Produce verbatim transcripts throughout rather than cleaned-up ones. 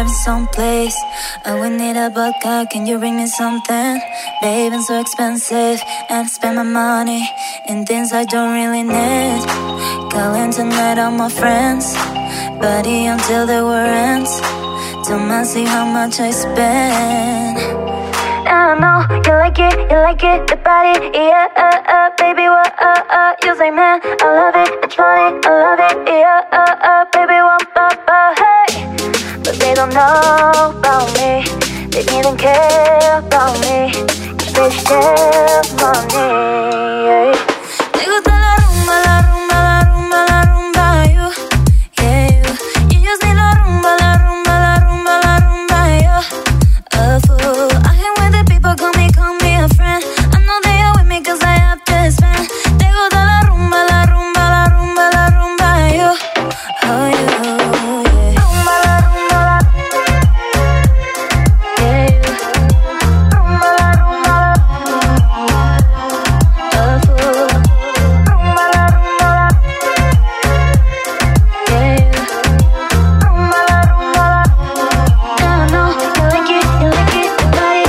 I'm someplace and we need a vodka, can you bring me something? Babe, I'm so expensive and I spend my money in things I don't really need. Calling tonight all my friends, party until the war ends. Don't mind see how much I spend. I know you like it, you like it, the body, yeah, uh, uh, baby, what, uh, uh, you say, man, I love it, it's funny, I love it, yeah, uh, uh, baby, what, uh, uh, hey, but they don't know about me, they didn't care about me, cause they share money, yeah. Te gusta la rumba, la rumba, la rumba, la rumba, you, yeah, you, you just need la rumba, la rumba, la rumba, la rumba, yo, a fool, I hang with the people, call me, call me a friend, I know they are with me cause I have to spend, te gusta la rumba, la rumba, la rumba, la rumba, yo, oh, you, yeah, rumba, la rumba, la, yeah, you, rumba, la rumba, la, a fool, rumba, la rumba, la, yeah, you, rumba, la rumba, la, I know you like it, you like it, the body.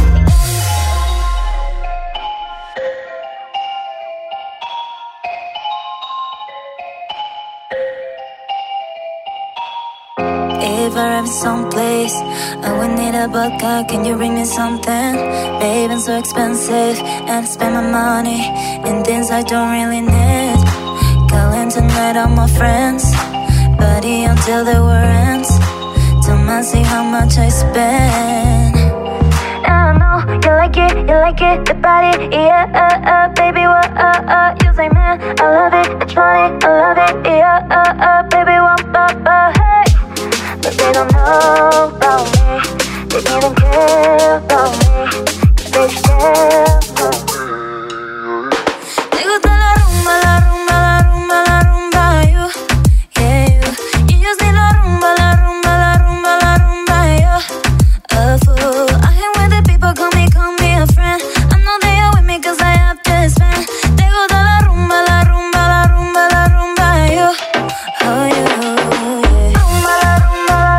If I am someplace and we need a vodka, can you bring me something? Babe, I'm so expensive and I spend my money in things I don't really need. Calling tonight all my friends, party until the war ends. Don't mind see how much I spend. I know you like it, you like it, the body, yeah, uh, uh, baby, what, uh, uh, you say, man, I love it, it's funny, I love it, yeah, uh, uh, baby, what, uh, uh, hey, but they don't know about me, they didn't care about me, cause they share money. Te gusta la rumba, la rumba, la rumba, la rumba, you, yeah, you, you just need la rumba, la rumba, la rumba, la rumba, yo, a fool, I hang with the people, call me, call me a friend, I know they are with me cause I have to spend, te gusta la rumba, la rumba, la rumba, la rumba, yo, oh, you, yeah, rumba, la rumba, la,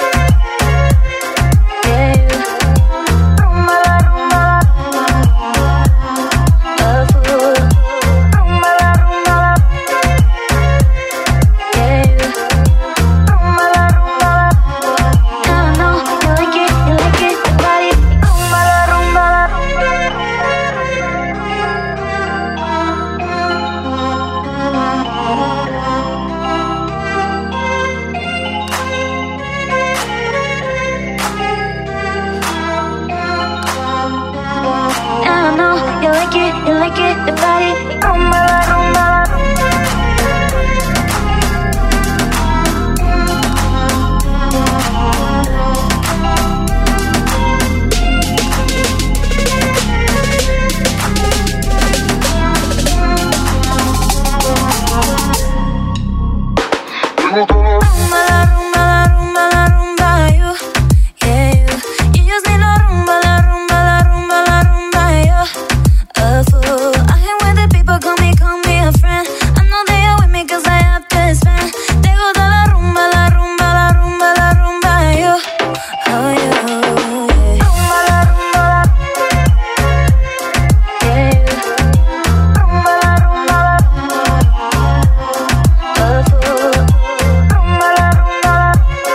yeah, you, rumba, la rumba, la, a fool, rumba, la rumba, la, yeah, you, rumba, la rumba, la, I know you like it, you like it, the body, rumba, la rumba, la, I know you like it, you like it, the body, rumba, la rumba, la. Rumba, la rumba, la rumba, la rumba, you, yeah, you, you just need la rumba, la rumba, la rumba, la rumba, yo, a fool, I hang with the people, call me, call me a friend, I know they are with me cause I have to spend, te gusta la rumba, la rumba, la rumba, la rumba, yo, oh, you, yeah, rumba, la rumba, la, yeah, you, rumba, la rumba, la, a fool, rumba, la rumba, la,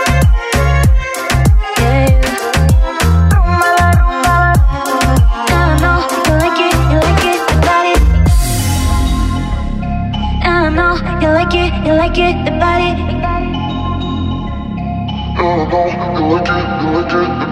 yeah, you, rumba, la rumba, la, I know you like it, you like it, the body, I know you like it, you like it, the body, I know you like it, you like it, the